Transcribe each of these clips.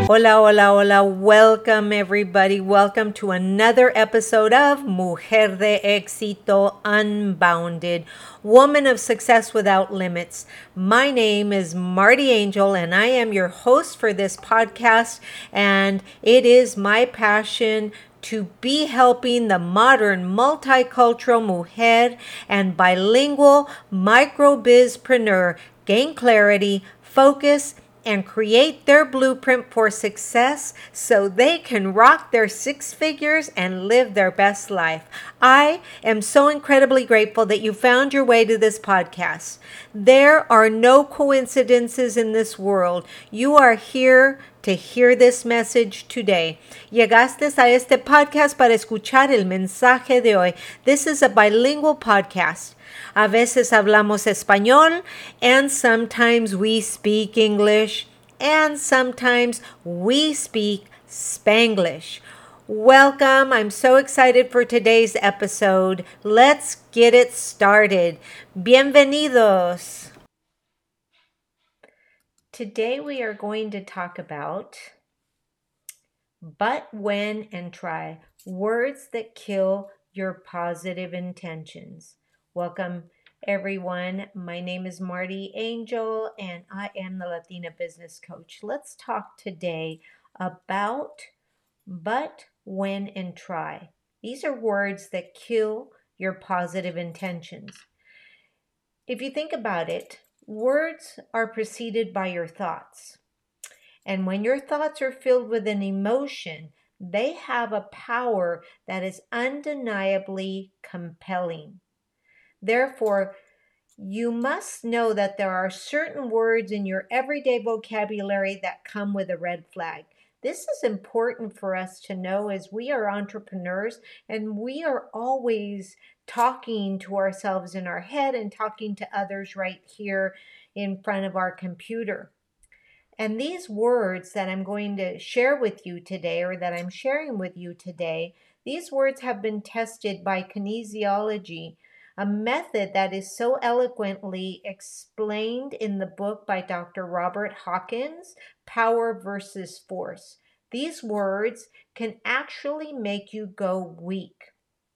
Hola, hola, hola. Welcome, everybody. Welcome to another episode of Mujer de Éxito Unbounded, Woman of Success Without Limits. My name is Marty Angel, and I am your host for this podcast. And it is my passion to be helping the modern multicultural mujer and bilingual microbizpreneur gain clarity, focus, and create their blueprint for success so they can rock their six figures and live their best life. I am so incredibly grateful that you found your way to this podcast. There are no coincidences in this world. You are here to hear this message today. Llegaste a este podcast para escuchar el mensaje de hoy. This is a bilingual podcast. A veces hablamos español, and sometimes we speak English, and sometimes we speak Spanglish. Welcome. I'm so excited for today's episode. Let's get it started. Bienvenidos. Today we are going to talk about but, when, and try. Words that kill your positive intentions. Welcome, everyone. My name is Marty Angel, and I am the Latina Business Coach. Let's talk today about but, when, and try. These are words that kill your positive intentions. If you think about it, words are preceded by your thoughts. And when your thoughts are filled with an emotion, they have a power that is undeniably compelling. Therefore, you must know that there are certain words in your everyday vocabulary that come with a red flag. This is important for us to know as we are entrepreneurs and we are always talking to ourselves in our head and talking to others right here in front of our computer. And these words that I'm going to share with you today, or that I'm sharing with you today, these words have been tested by kinesiology, a method that is so eloquently explained in the book by Dr. Robert Hawkins, Power versus Force. These words can actually make you go weak.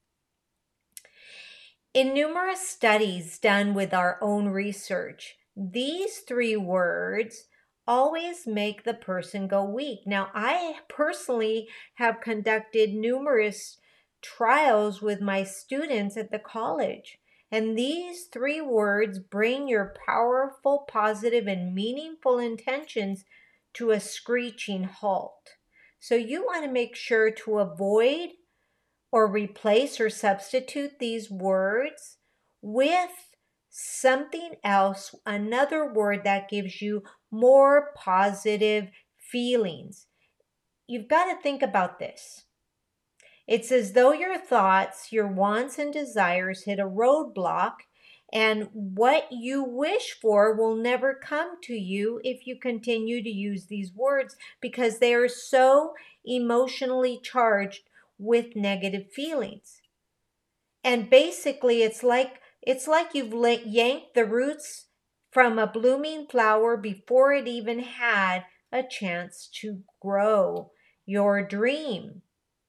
In numerous studies done with our own research, these three words always make the person go weak. Now, I personally have conducted numerous trials with my students at the college, and these three words bring your powerful, positive, and meaningful intentions to a screeching halt. So you want to make sure to avoid or replace or substitute these words with something else, another word that gives you more positive feelings. You've got to think about this. It's as though your thoughts, your wants, and desires hit a roadblock, and what you wish for will never come to you if you continue to use these words because they are so emotionally charged with negative feelings. And basically it's like you've yanked the roots from a blooming flower before it even had a chance to grow your dream.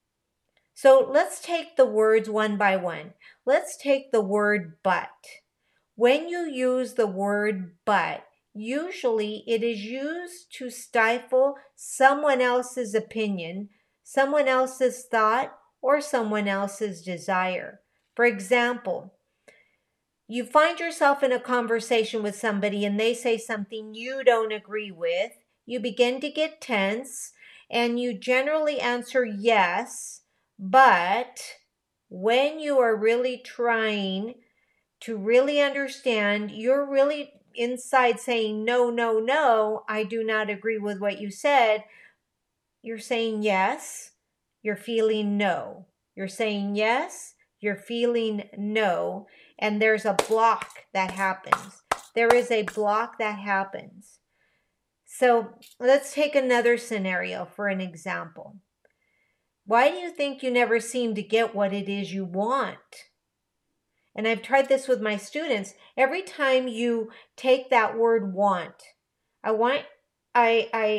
So let's take the words one by one. Let's take the word but. When you use the word but, usually it is used to stifle someone else's opinion, someone else's thought, or someone else's desire. For example, you find yourself in a conversation with somebody and they say something you don't agree with. You begin to get tense and you generally answer yes, but when you are really trying to really understand, you're really inside saying, no, no, no, I do not agree with what you said. You're saying yes, you're feeling no. You're saying yes, you're feeling no. And there's a block that happens. There is a block that happens. So let's take another scenario for an example. Why do you think you never seem to get what it is you want? And I've tried this with my students. Every time you take that word want, I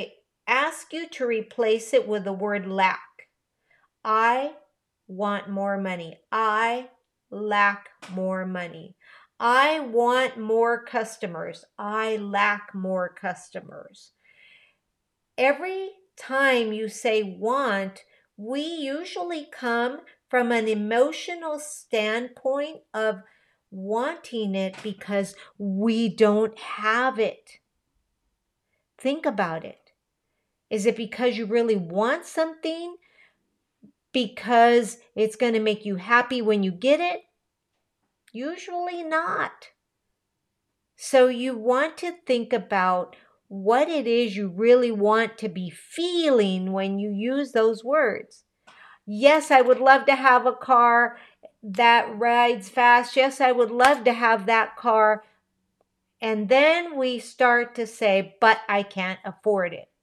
ask you to replace it with the word lack. I want more money. I lack more money. I want more customers. I lack more customers. Every time you say want, we usually come from an emotional standpoint of wanting it because we don't have it. Think about it. Is it because you really want something? Because it's going to make you happy when you get it? Usually not. So you want to think about what it is you really want to be feeling when you use those words. Yes, I would love to have a car that rides fast. Yes, I would love to have that car. And then we start to say, but I can't afford it.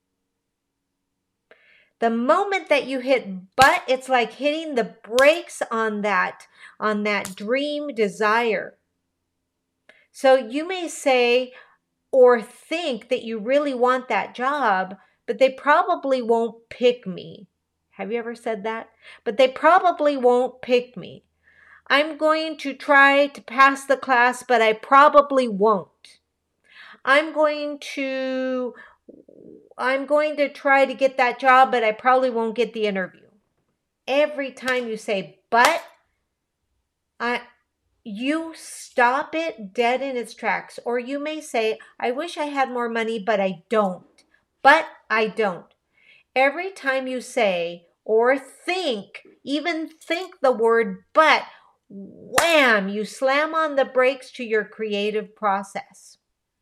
The moment that you hit but, it's like hitting the brakes on that dream desire. So you may say or think that you really want that job, but they probably won't pick me. Have you ever said that? But they probably won't pick me. I'm going to try to pass the class, but I probably won't. I'm going to try to get that job, but I probably won't get the interview. Every time you say but, you stop it dead in its tracks. Or you may say, I wish I had more money, but I don't. But I don't. Every time you say or think, even think the word but, wham, you slam on the brakes to your creative process.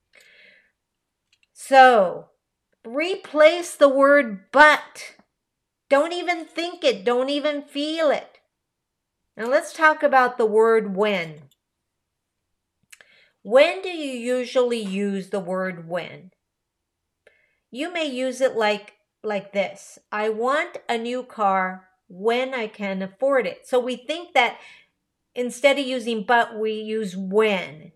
So, replace the word but. Don't even think it. Don't even feel it. Now let's talk about the word when. When do you usually use the word when? You may use it like this. I want a new car when I can afford it. So we think that instead of using but, we use when.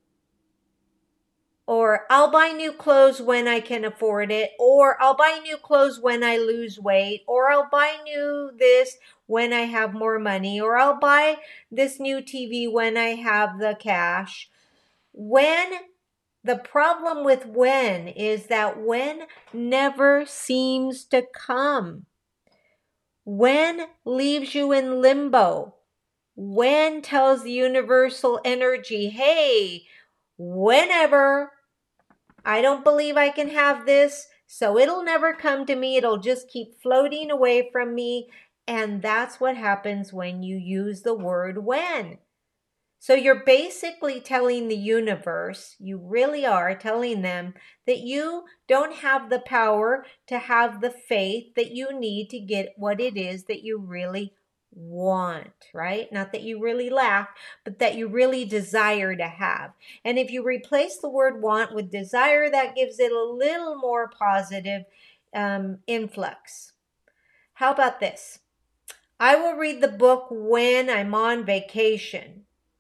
Or I'll buy new clothes when I can afford it. Or I'll buy new clothes when I lose weight. Or I'll buy new this when I have more money. Or I'll buy this new TV when I have the cash. When, the problem with when is that when never seems to come. When leaves you in limbo. When tells the universal energy, hey, whenever, I don't believe I can have this, so it'll never come to me. It'll just keep floating away from me. And that's what happens when you use the word when. So you're basically telling the universe, you really are telling them that you don't have the power to have the faith that you need to get what it is that you really want, right? Not that you really lack, but that you really desire to have. And if you replace the word want with desire, that gives it a little more positive influx. How about this? I will read the book when I'm on vacation.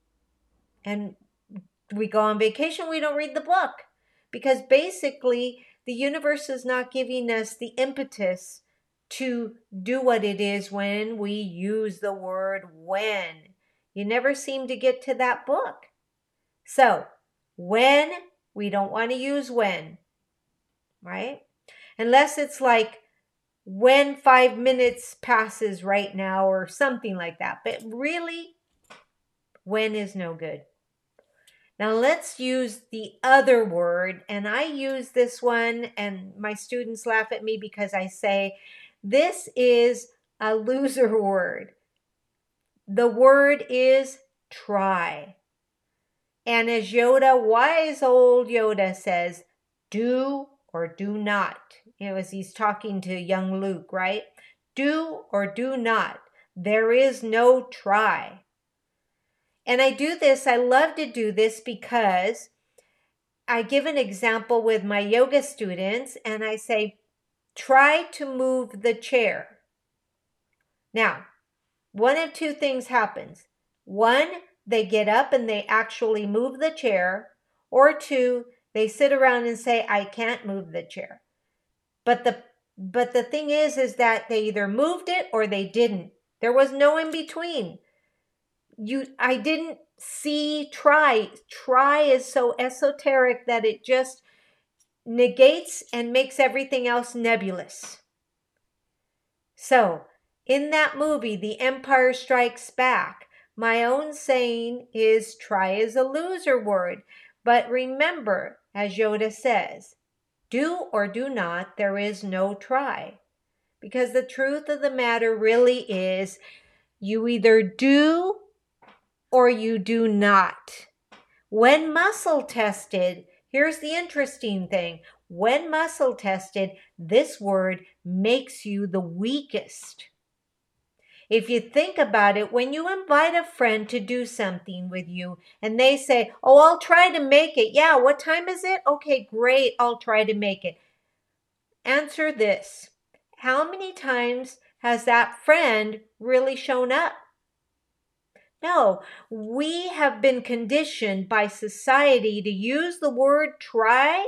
And we go on vacation, we don't read the book. Because basically, the universe is not giving us the impetus to do what it is when we use the word when. You never seem to get to that book. So, when, we don't want to use when, right? Unless it's like, when 5 minutes passes right now or something like that. But really, when is no good. Now let's use the other word, and I use this one and my students laugh at me because I say, this is a loser word. The word is try. And as Yoda, wise old Yoda says, do or do not. As he's talking to young Luke, right? Do or do not. There is no try. And I do this, I love to do this because I give an example with my yoga students and I say, try to move the chair. Now, one of two things happens. One, they get up and they actually move the chair. Or two, they sit around and say, I can't move the chair. But But the thing is that they either moved it or they didn't. There was no in between. I didn't see try. Try is so esoteric that it just negates and makes everything else nebulous. So, in that movie, The Empire Strikes Back, my own saying is try is a loser word. But remember, as Yoda says, do or do not, there is no try. Because the truth of the matter really is you either do or you do not. When muscle tested, here's the interesting thing. When muscle tested, this word makes you the weakest. If you think about it, when you invite a friend to do something with you and they say, oh, I'll try to make it. Yeah, what time is it? Okay, great, I'll try to make it. Answer this. How many times has that friend really shown up? No, we have been conditioned by society to use the word try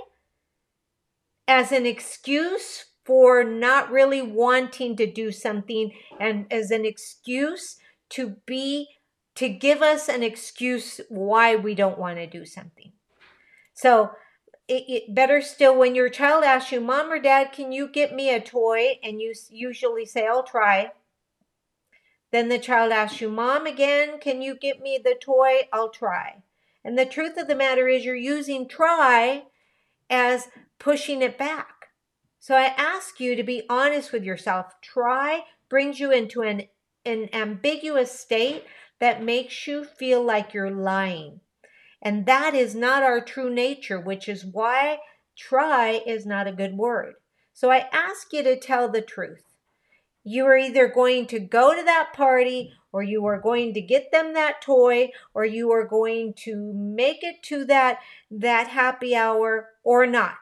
as an excuse for not really wanting to do something and as an excuse to give us an excuse why we don't want to do something. So it better still, when your child asks you, Mom or Dad, can you get me a toy? And you usually say, I'll try. Then the child asks you, Mom, again, can you get me the toy? I'll try. And the truth of the matter is you're using try as pushing it back. So I ask you to be honest with yourself. Try brings you into an ambiguous state that makes you feel like you're lying. And that is not our true nature, which is why try is not a good word. So I ask you to tell the truth. You are either going to go to that party, or you are going to get them that toy, or you are going to make it to that happy hour or not.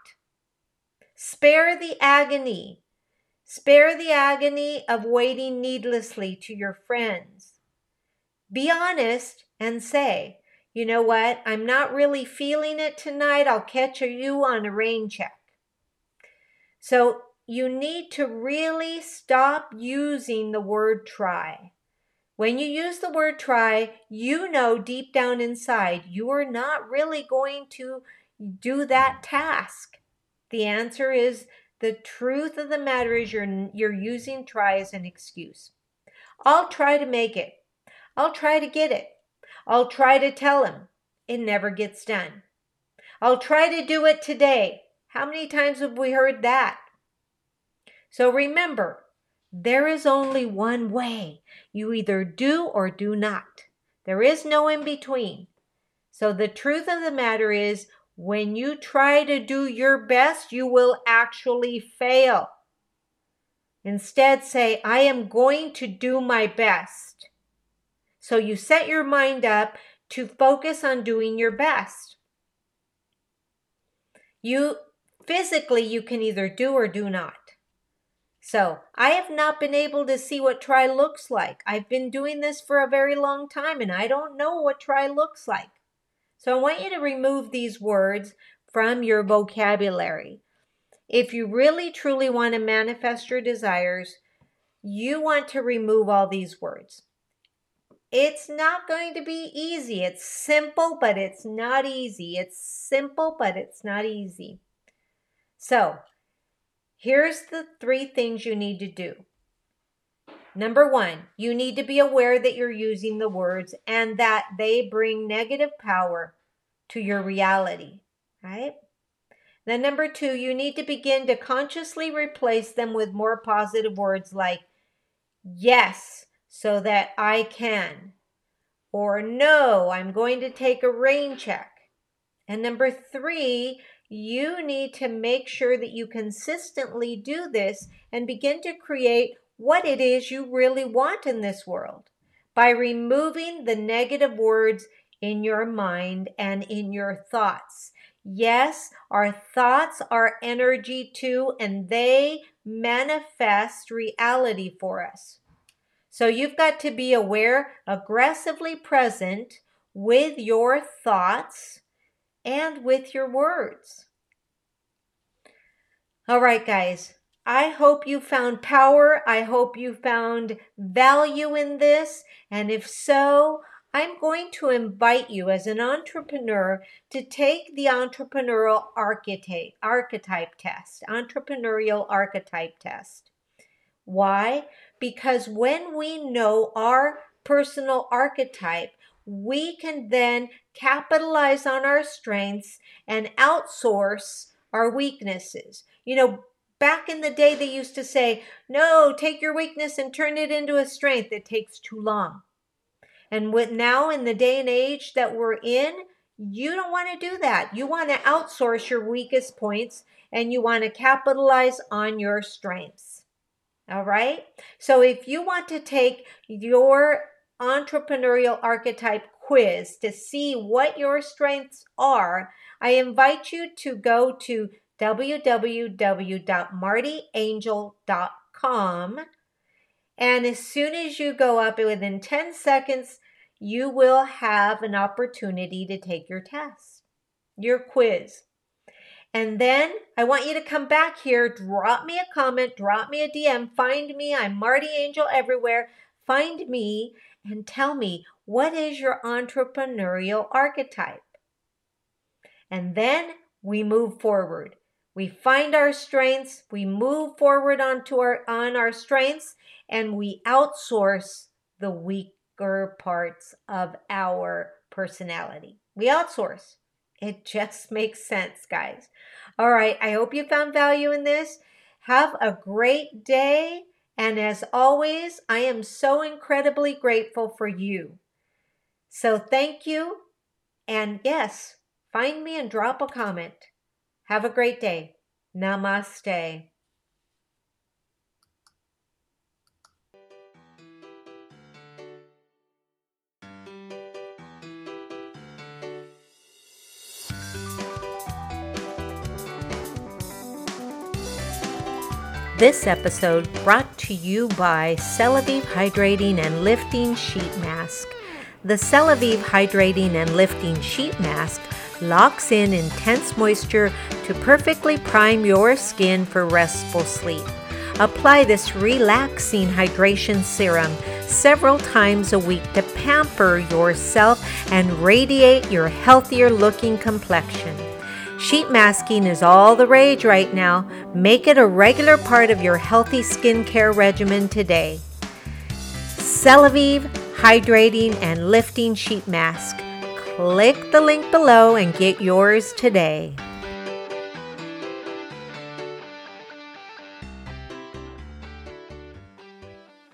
Spare the agony. Spare the agony of waiting needlessly to your friends. Be honest and say, you know what, I'm not really feeling it tonight. I'll catch you on a rain check. So you need to really stop using the word try. When you use the word try, you know deep down inside you are not really going to do that task. The answer is, the truth of the matter is you're using try as an excuse. I'll try to make it. I'll try to get it. I'll try to tell him. It never gets done. I'll try to do it today. How many times have we heard that? So remember, there is only one way. You either do or do not. There is no in between. So the truth of the matter is, when you try to do your best, you will actually fail. Instead, say, I am going to do my best. So you set your mind up to focus on doing your best. Physically, you can either do or do not. So I have not been able to see what try looks like. I've been doing this for a very long time and I don't know what try looks like. So I want you to remove these words from your vocabulary. If you really truly want to manifest your desires, you want to remove all these words. It's not going to be easy. It's simple, but it's not easy. It's simple, but it's not easy. So here's the 3 things you need to do. Number 1, you need to be aware that you're using the words and that they bring negative power to your reality, right? Then number 2, you need to begin to consciously replace them with more positive words like yes, so that I can, or no, I'm going to take a rain check. And number 3, you need to make sure that you consistently do this and begin to create what it is you really want in this world by removing the negative words in your mind and in your thoughts. Yes, our thoughts are energy too, and they manifest reality for us. So you've got to be aware, aggressively present with your thoughts and with your words. All right, guys. I hope you found power. I hope you found value in this. And if so, I'm going to invite you as an entrepreneur to take the entrepreneurial archetype test, entrepreneurial archetype test. Why? Because when we know our personal archetype, we can then capitalize on our strengths and outsource our weaknesses. Back in the day, they used to say, no, take your weakness and turn it into a strength. It takes too long. And now in the day and age that we're in, you don't want to do that. You want to outsource your weakest points and you want to capitalize on your strengths. All right. So if you want to take your entrepreneurial archetype quiz to see what your strengths are, I invite you to go to www.martyangel.com. And as soon as you go up, within 10 seconds, you will have an opportunity to take your test, your quiz. And then I want you to come back here, drop me a comment, drop me a DM, find me. I'm Marty Angel everywhere. Find me and tell me, what is your entrepreneurial archetype? And then we move forward. We find our strengths, we move forward on our strengths, and we outsource the weaker parts of our personality. We outsource. It just makes sense, guys. All right, I hope you found value in this. Have a great day. And as always, I am so incredibly grateful for you. So thank you. And yes, find me and drop a comment. Have a great day. Namaste. This episode brought to you by Celavive Hydrating and Lifting Sheet Mask. The Celavive Hydrating and Lifting Sheet Mask locks in intense moisture to perfectly prime your skin for restful sleep. Apply this relaxing hydration serum several times a week to pamper yourself and radiate your healthier looking complexion. Sheet masking is all the rage right now. Make it a regular part of your healthy skincare regimen today. Celavive Hydrating and Lifting Sheet Mask. Click the link below and get yours today.